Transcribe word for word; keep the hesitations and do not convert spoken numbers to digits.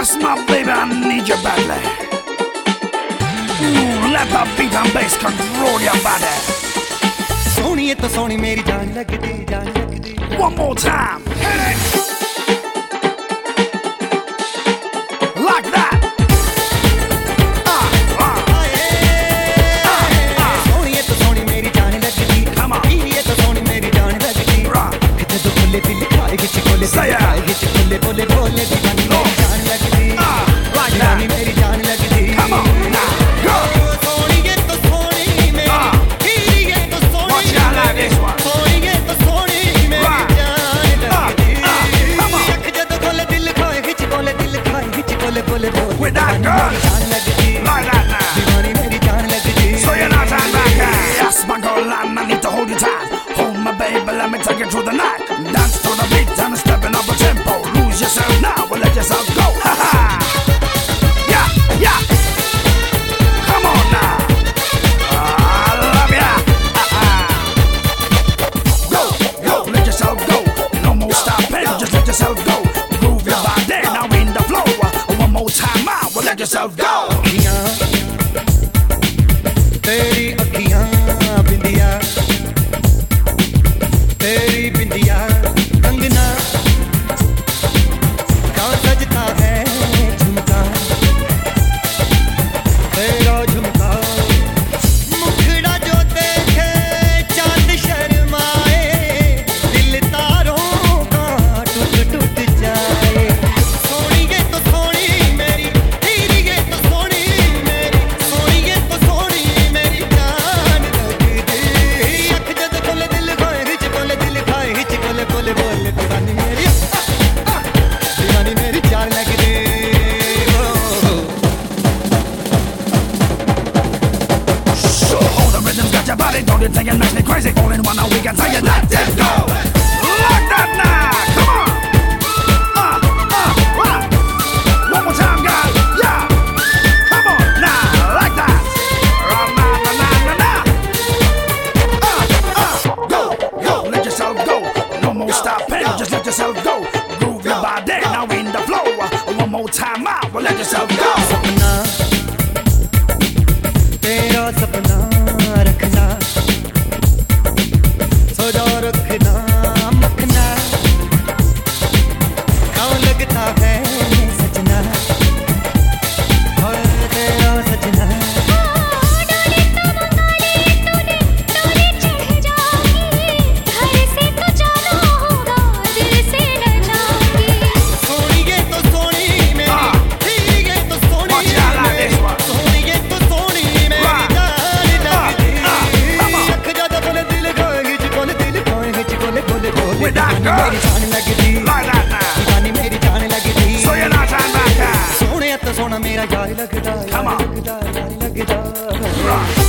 Yes, my baby, I need you badly. Ooh, let the beat and bass control your body. सोनिए तो सोनी मेरी जान लगदी जान लगदी. One more time, hit it. Like that. Ah, ah. सोनिए तो सोनी मेरी जान लगदी. Come on. ये तो सोनी मेरी जान लगदी. कितने तो बोले दिल खाए किच बोले खाए किच बोले बोले बोले दीवानी मेरी जान लगदी. Like that. दीवानी मेरी जान लगदी. Come on, now, go. सोनिए तो सोनी मेरी. ये तो Soni. Watch out like this one. सोनिए तो सोनी मेरी जान लगदी. Come on. अख जद खोले दिल खाए किच बोले दिल खाए किच बोले बोले बोले. With that girl. जान लगदी. Like that now. दीवानी मेरी जान लगदी. So you're not on back. Yes, my girl, and I need to hold you tight. Hold my baby, let me take you through the night. Dance to the beat and stepping up a tempo. Lose yourself now, well, let yourself go. Ha ha. Yeah, yeah. Come on now. I love ya. Ha ha. Go, go, let yourself go. No more stopping, just let yourself go. Groove your body now in the flow. One more time out, well, let yourself go. अखियाँ तेरी अखियाँ बिंदिया तेरी बिंदिया कंगना कहाँ सजता है झुमका तेरा झुमका मुखड़ा जो देखे चांद शर्माए दिल तारों का टूट टूट जाए सोनी ये तो सोनी मेरी हीरी ये तो सोनी मेरी सोनी ये तो सोनी मेरी जान लगदी अख जद खोले दिल खाए हिच बोले दिल खाए हिच बोले बोले बोले दीवानी मेरी दीवानी मेरी जान लगदी So all the rhythms got your body, don't you think it makes me crazy? All in one, now we can tell you let them go. Like that now, come on. Uh, uh, uh. One more time, guys, yeah. Come on now, like that. Uh, na, na, na, na, na. Uh, uh, go, go, let yourself go. No more stopping, just let yourself go. Groove your body, now in the flow. One more time out, well, let yourself go. सपना तेरा सपना रखना सजा रखना मखना कहाँ लगता है सजना और तेरा सजना सोनी ये तो सोनी मेरी हीरी ये तो Soni Watch out like this one. Soni ये तो सोनी मेरी जान लगदी अख जद बोले दिल खाए हिच बोले दिल खाए हिच बोले बोले बोले With that दीवानी girl. मेरी जान लगदी Like that now. दीवानी मेरी जान लगदी So you're not on back. सोने तो सोना मेरा यार लगदा Come on. यार लगदा यार लगदा Rock.